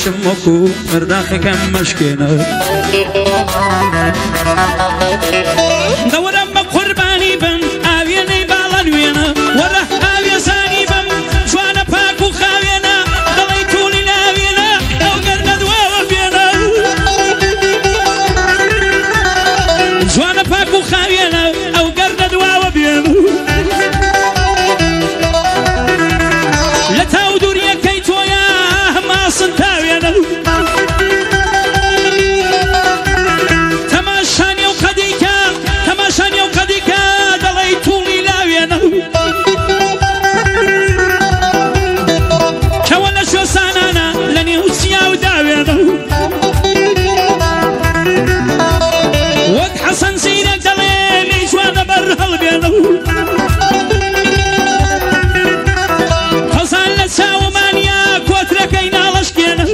دەشم وەکو مرداخەکەم مەشکێنە دەوەرە بە قوربانی بم ئاوێنەی باڵە نوێنە وەرە ئاوێزانی بم جوانە پاک و خاوێنە دڵی توولی لاوێنە ئەو گەردە دواوە بێنە جوانە پاک و خاوێنە ئەو گەردە دواوە بێنە لە تاو دووریەکەی تۆیە هەماسن تاوێنە تەماشانی و قەدیکە تەماشانی و قەدیکە دەڵی تووڵی لاوێنە کەوە لە شوێسانانە لە نێو چیا و داوێنە وەک حەسەن زیرەک دەڵێ لێی جوانە بەر هەڵبێنە خەزان لە چاومانیا کۆترەکەی ناڵەشکێنە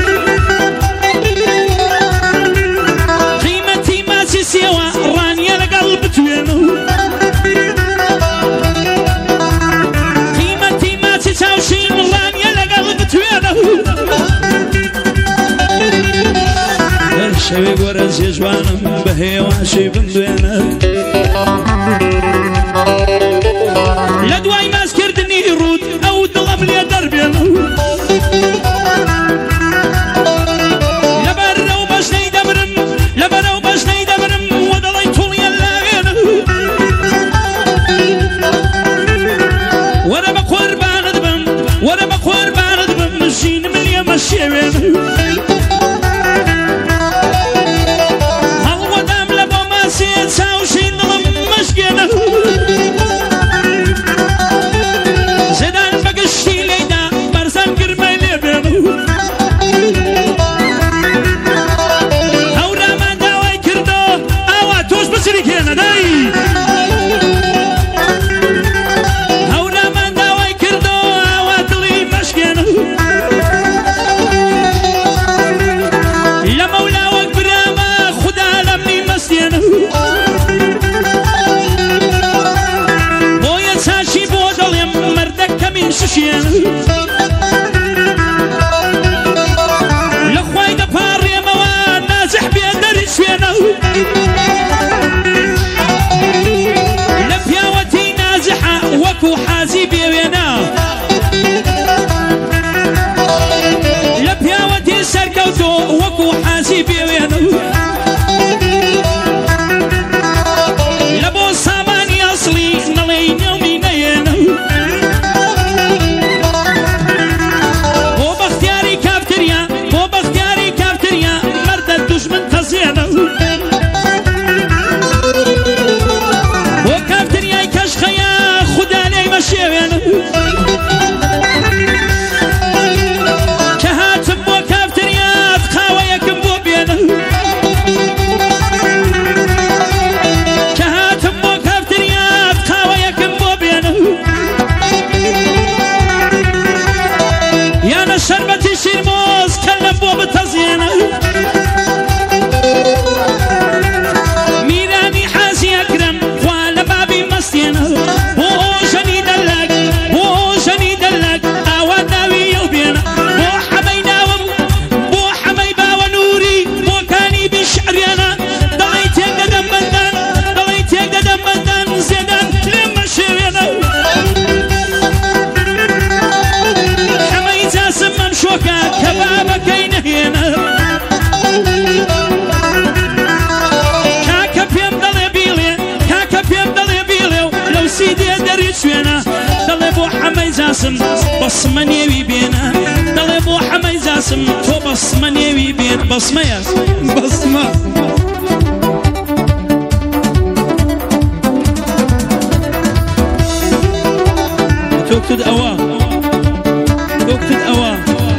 قیمەتی ماچی سێوە ڕانیە لەگەڵ بتوێنە قیمەتی ماچی چاوشین ڕانیە لەگەڵ بتوێنە شەوێک وەرە جێژوانم بە هێواشی بمدوێنە لە دوای ماسکردنی ڕوود ئەو دڵم لێ دەربێنە لەبەرەو بەشنەی دەبرم لەبەرەو بەشنەی دەبرم وە دەڵی تووڵیە لاوێنە وەرە بە قوربانت بم وەرە بە قوربانت بم ژینم لێ مەشێوێنە هەڵوەدام لە بۆ ماسێ چاوشین دڵم مەشکێنە زێدان بەگشتی لێیدا بەرزان گرمەی لێ بێنە هەورامان داوای کردۆ ئاوا تۆش بچری کێنە دای هەورامان داوای کردۆ ئاوا دڵی مەشکێنە لە مەولا وەک برامە خودا لەمنی مەستێنە بۆیە چاچی بۆ دەڵێم مەردەک کەمین ششێنە لە خوای دەپاڕێمەوە نازح بێ دەری شوێنە لە پیاوەتی نازحە وەکو حازی بێوێنە لە پیاوەتی سەرکەوتۆ وەکو حازی بێوێنە لە بۆ سامانی ئەسڵی نەڵێی نێومی نەیێنە بۆ بەختیاری کافتریا بۆ بەختیاری کافتریا مەردە دوژمن تەزێنە بۆ کافتریای کەشخەیە خودا لێی مەشێوێنە کە هاتم بۆ کافتریات قاوەیەکم بۆ بێنە کە هاتم بۆ کافتریات قاوەیەکم بۆ بێنە یانە شەربەتی شیرمۆز کەلەم بۆ بتەزێنە میرانی حازی ئەکرەم خوا لە بابی مەستێنە بۆ ژەنی دەلەک بۆ ژەنی دەلەک ئاوا داوی ئەو بێنە بۆ حەمەی ناوم بۆ حەمەی باوە نووری بۆ کانی بیشعرێنە دەڵی تێک دەدەم بەندان دەڵی تێک دەدەم بەندان زێدان لێم مەشێوێنە حەمەی جاسم مەم شۆکە کە بابەکەی نەهێنە کاکە پێم دەڵێ بیڵێ کاکە پێم دەڵێ بیڵێ و لەو سیدێ دەری شوێنە دەڵێ بۆ حەمەی جاسم بەسمە نێوی بێنە دەڵێ بۆ حەمەی جاسم تۆ بەسمە نێوی بێن بەسمەیە بەسمە تۆکتت ئەوە تۆکتت ئەوە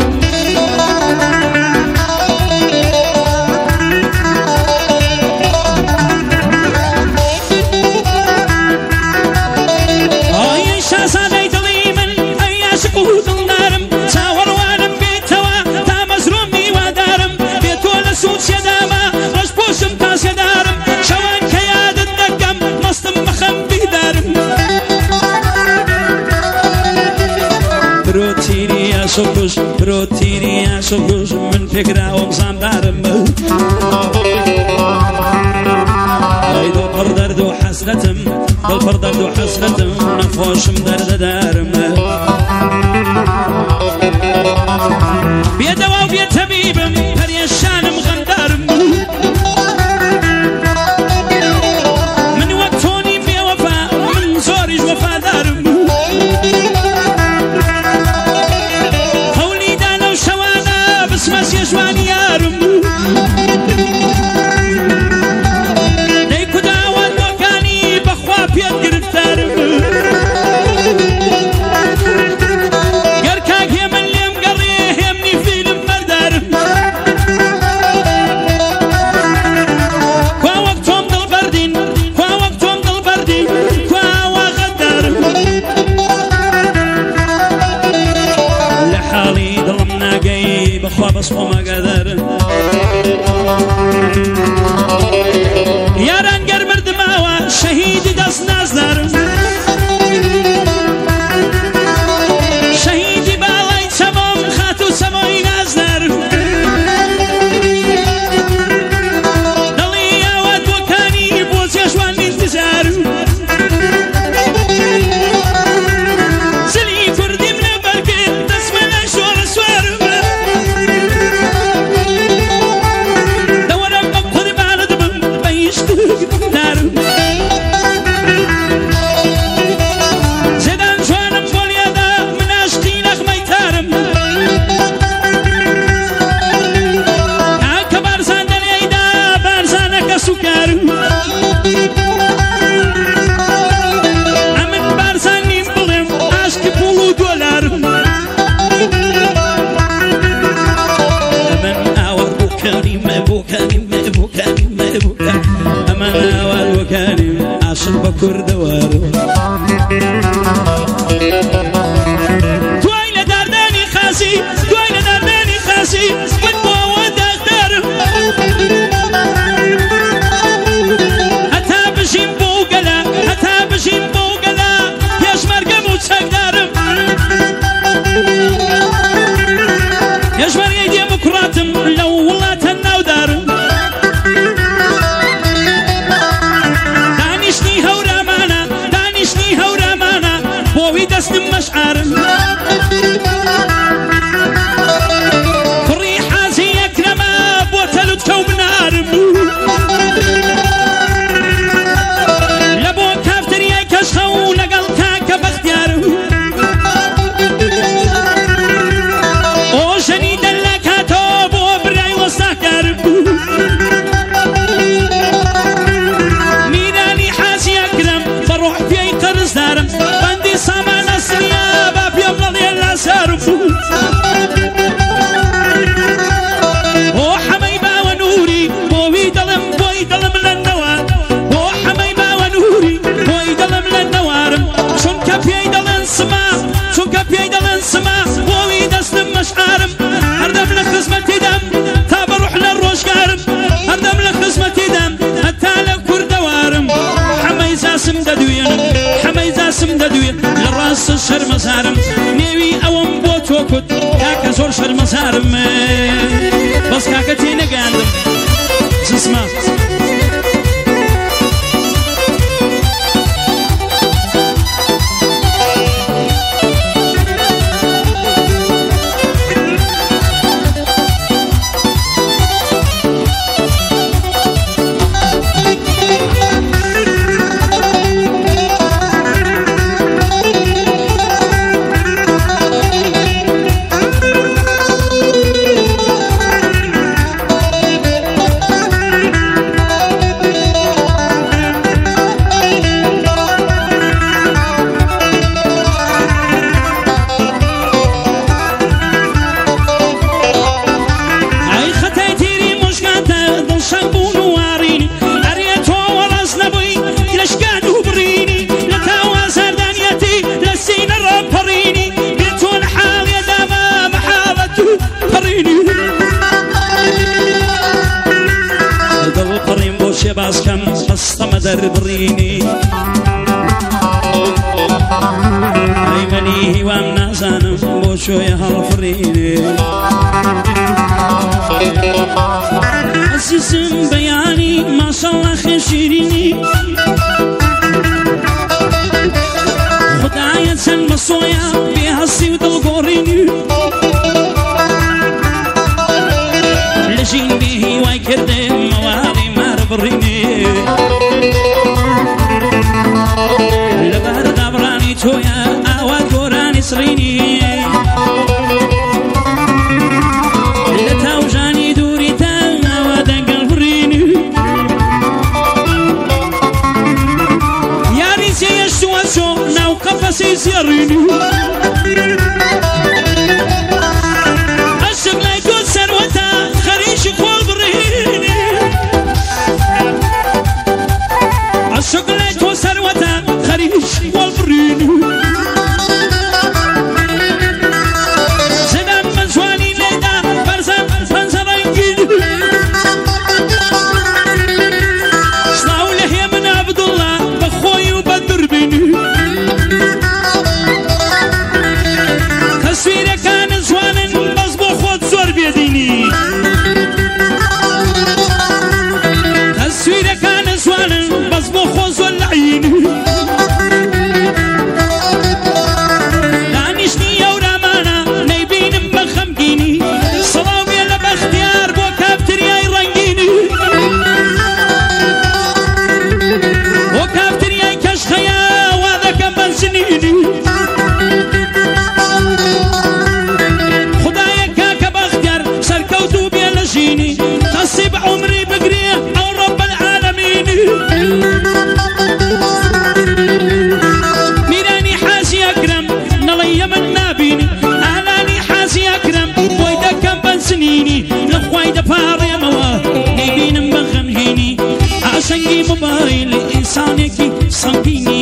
شازادەی دڵی من ئەی عاشق و دڵدارم چاوەڕوانم بێتەوە تا مەزروم میوادارم بێ تۆ لە سوود شێدامە ڕەش پۆشم تا شێدارم شەوان کە یادت دەکەم مەستم بەخەم بیدارم برۆ تیری عاشق کوش برۆ تیری سوش من فكرة ومصام دارم ايدو بردرد وحسرتم بالبردرد وحسرتم نفوشم درد دارم بيدوا وبيد طبيبم بريشانم غندارم من وقتوني بوفاء من زورج وفادارم قولي دانا وشوانا بس ما سيجواني يارم ديكو داوان وكاني بخوا بيد قرفتارم قركاك يمن ليم قريه يمني فيلم مردارم كوا وقتهم دل بردين كوا وقتهم دل بردين كوا وغدارم لحالي ظلمنا قاي بخوا بصفو ما قدر ياران قرمر دماوة شهيدي داس نازدارم شهيدي بالاي تمام خاتو سماي نازدارم دلي يا واد وكاني بوز يشوان انتزارم زلي كردي من بركت تسمنا شور سوارم دورم بقود بالدم بيشتك دارم زدان جوانم بوليادا من عشقينك ميتارم هاك بارزان دليدا بارزانك سكارم امن بارزان نيم بلم عشق بولو دولارم امن اول بوكاني ما بوكاني ما بوكاني ما بوكاني امن اول بوكاني عشق بكر دوارم تويل درداني خاسي تويل درداني خاسي من بود اختارم حتى بشين بوغلا حتى بشين بوغلا ياش مرقم وتسقدارم ياش مرقم ديمقراطم لو والله تناو دارم دانشني هورا مانا دانشني هورا مانا بوي دستم مشعرم فري حازي اكرما بوتلو تكو بنارم لبو كافتري كشخو لقل كاكا باختيارم او جني دلكاتو بو براي وساكارم ميراني حازي اكرم بروح في قرز دارم بندي سامان السريا باب يوم نضي الاسارم او حميبا ونوري بوي دلم للنوار او حميبا ونوري بوي دلم للنوارم شون كفي دلن سما شون كفي دلن سما بوي دستم مشعرم هردم لخدمتي دم تا بروح للروشقارم هردم لخدمتي دم حتى لكور دوارم حميزا سم ددوين حميزا سم ددوين لراس الشر مسارم نيوي اوم بوتو كد كاكا زور شر مسارم بس كاكا تينا قاندم اسمع باز كم مصطمى دربريني أيمني هیوام نازانم بۆ شوێ هەڵفڕینێ عزیزم بەیانی ماشەڵڵا خێشیرینی خدایە چەند مەسۆیە بێهەسی و دڵگۆڕینی لە ژین بێ هیوای کردێ مەواڵی مارە بڕینێ لەبەر دابڕانی تۆیە ئاوا گۆرانی سڕینی لە تاوژانی دووری تا ئاوا دەگەڵ بڕینی یاری جێیەشتووە چۆ ناو قەفەسی زێڕینی عەشق لای تۆ سەروەتە خەریکی خۆڵ بڕینی عەشق لای تۆ سەروەتە خەریکی خۆڵ بڕینی زەدام بە جوانی لێدا بەرزە پەنجە ڕەنگینی سڵاو لە هێ من عەبدوڵڵا بە خۆی و بە دربینی تەسویرەکانت جوانن بەس بۆ خۆت زۆر بێدینی تەسویرەکانت جوانن بەس بۆ خۆ زۆر لەعینی دانیشتی ئەورامانە نەیبینم بە خەمگینی سەڵاو بێ لە بەختیار بۆ کافتریای ڕەنگینی بۆ کافتریای کەشخەیە وا دەکەم بەنجنینی خدایە کاکە بەختیار سەرکەوتوو بێ لە ژینی نەسیب عومری بگرێ ئەو ڕەب العالەمینی میرانی حاجی ئەکرەم نەڵەیە من نابینی ئالانی حاجی ئەکرەم بۆی دەکەم بەنجنینی لە خوای دەپاڕێمەوە نەیبینم بە غەمگینی ئاشەنگی مۆبایل ئینسانێکی سەمبینی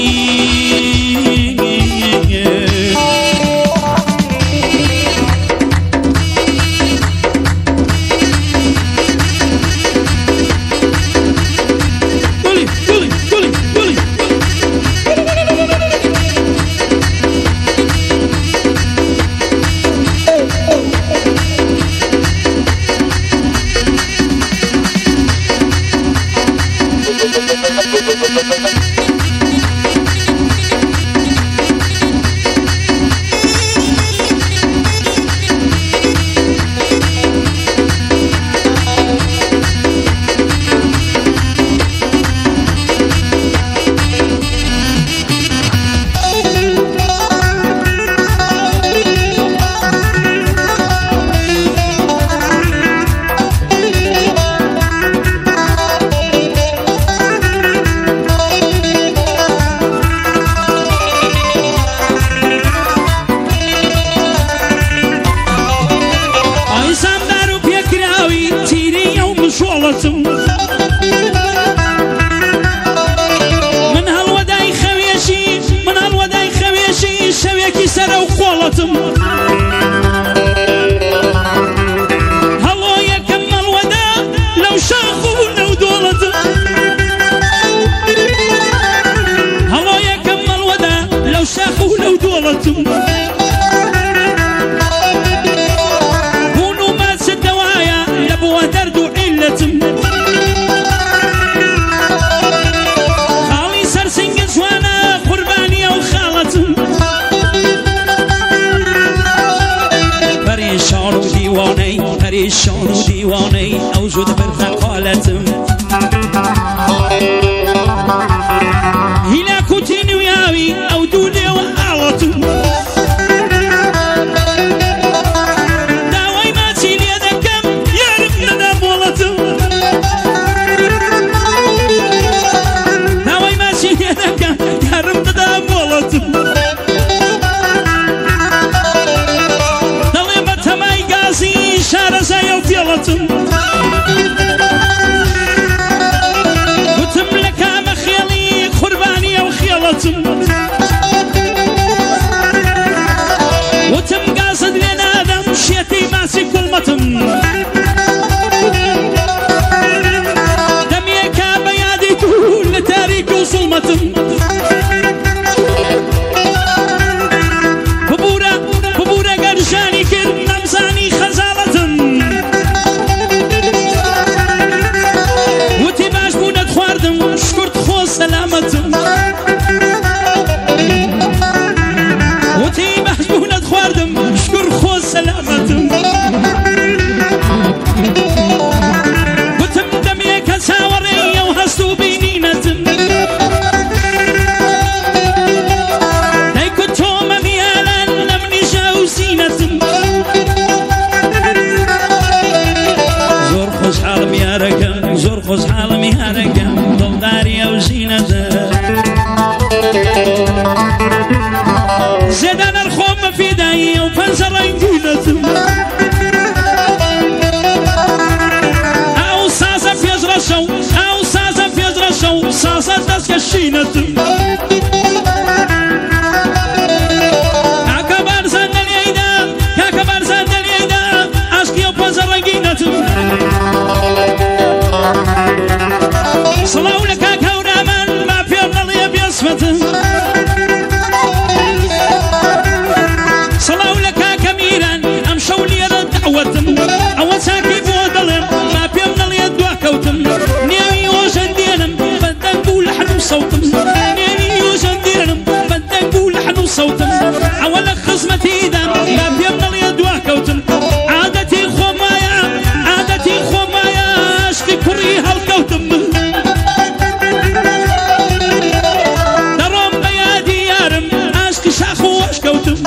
من هەڵوەدای خەوێشی شەوێکی سەرە و خۆڵەتم هەڵۆ یەکەم هەڵوەدا لەو شاخ و لەو دۆڵەتم هەڵۆ یەکەم هەڵوەدا لەو شاخ و لەو دۆڵەتم بوون و ماچە دەوایە لە بۆ دەرد و عیلەتم خاڵی سەرسنگە جوانە قوربانیە و خاڵەتم پەریشان و دیوانەی پەریشان و دیوانەی ئەو زود بردە قالەتم هیلا کوتی نویاوی ئەو دوو لێوە ئاڵەتم داوای ماچی لێ دەکەم یارم نەدا بۆڵەتم داوای ماچی لێ دەکەم یارم نەدا بۆڵەتم دەڵێ بە تەمای گازی شارەزایە و فێڵەتم وتم لە کامە خێڵی قوربانیە و خێڵەتم وتم گازت لێ نادەم شێتی ماسی کوڵمەتم دەمێکا بە یادی تو لە تاریک و زوڵمەتم سلامتم وتی محجونت خواردم شکر خو سلامتم گوتم دەمێکە چاوەڕێیە و هەست و بینینەتم دایکو تۆمە میالان لە منیژە و زینەتم زۆر خۆشحاڵم یارەکەم زۆر خۆشحاڵم یارەکەم دڵداری ئەو زینەتە زێدە نەرخۆمە فیدایی ئەو پەنجە ڕەنگینەتم ئەو سازە پێشڕەشە و ئەو سازە پێشڕەشە و سازە دەستکەشینەتم کاکە بارزان دەلێیدا کاکە بارزان دەلێیدا عاشقی ئەو پەنجە ڕەنگینەتم سڵاو لە کاکە ورامان ما پێم نەڵێ بێسمەتم سڵاو لە کاکە میران ئەم شەو لێرە دەعوەتم ئەوە چاکی بۆ دەڵێم ما پێم نەڵێ دواکەوتم نێوی ئۆژەن دێنم بەدەنگ و لەحن و سەوتم نێوی ئۆژەن دێنم بەدەنگ و لەحن و سەوتم ئەوە لە خزمەتیدام ما پێم نەڵێ دواکەوتم عادەتی خۆمایە عادەتی خۆمایە عاشقی کوڕی هەڵکەوتم دەڕۆم بە یادی یارم عاشقی شاخ و وەشکەوتم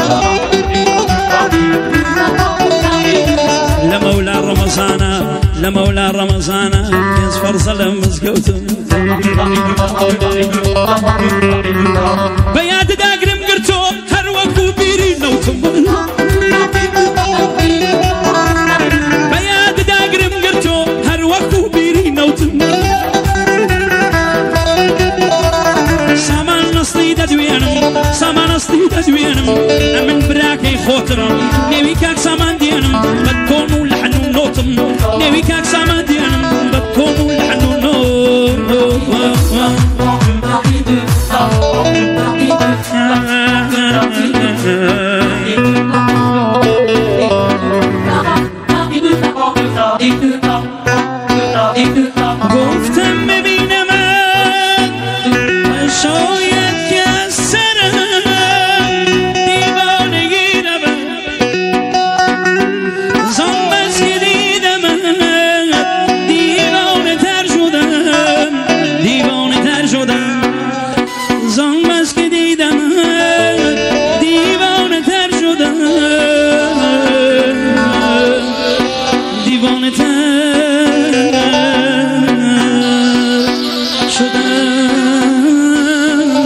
لە مەولا ڕەمەزانە لە مەولا ڕەمەزانە پێنج فەرزە لە مزگەوتم بە یادداگرم گرتۆ هەر وەکو بیری نەوتم بە یادداگرم گرتۆ هەر وەکو بیری نەوتم سامان نەستی دەدوێنم سامان نەستی دەدوێنم ئەمن براکەی خۆترم نێوی کاک سامان دێنم بە تۆن و لەحن و نۆتم نێوی کاک سامان دێنم بە تۆن و لەحن و نۆ گفتم ببینمت شاید که از سرم دیوانگی رود زان بس که دیدمت دیوانه تر شدم دیوانه تر شدم زان